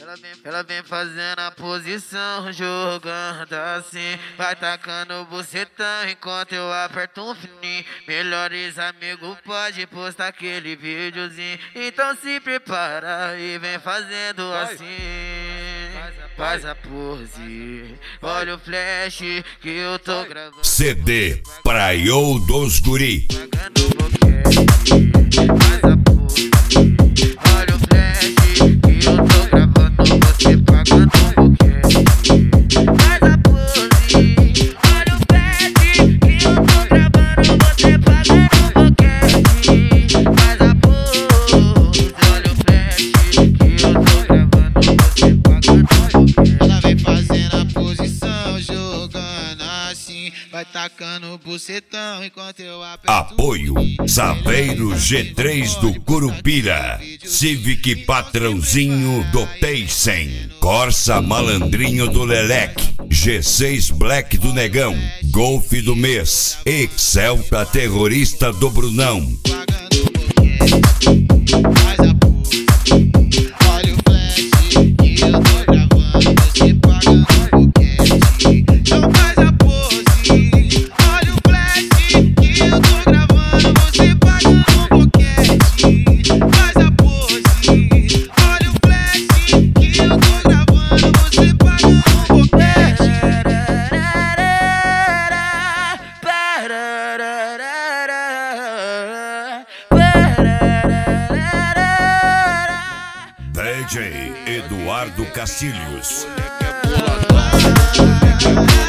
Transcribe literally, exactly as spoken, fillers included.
Ela vem, ela vem fazendo a posição, jogando assim. Vai tacando o bucetão enquanto eu aperto um fininho. Melhores amigos pode postar aquele videozinho. Então se prepara e vem fazendo assim. Faz a pose, olha o flash que eu tô gravando. C D Praiô dos Guri. Pagando boquete, faz a pose, olha o flash que eu tô gravando. Você pagando boquete, faz a pose, olha o flash que eu tô gravando. Você pagando boquete, faz a pose, olha o flash que eu tô gravando. Você pagando boquete. Ela vem fazendo a posição, jogando assim. Vai tacando o bucetão enquanto eu aperto. Apoio Saveiro G três do Curupira, Civic Patrãozinho do Paysen, Corsa Malandrinho do Leleque, G seis Black do Negão, Golf do Mês e Celta Terrorista do Brunão. Faz a pose, olha o flash que eu tô gravando. Você pagando boquete. Então faz a pose, olha o flash que eu tô gravando. Você pagando boquete. Faz a pose, olha o flash que eu tô gravando. Você pagando boquete. D J Eduardo Castilhos. Ah,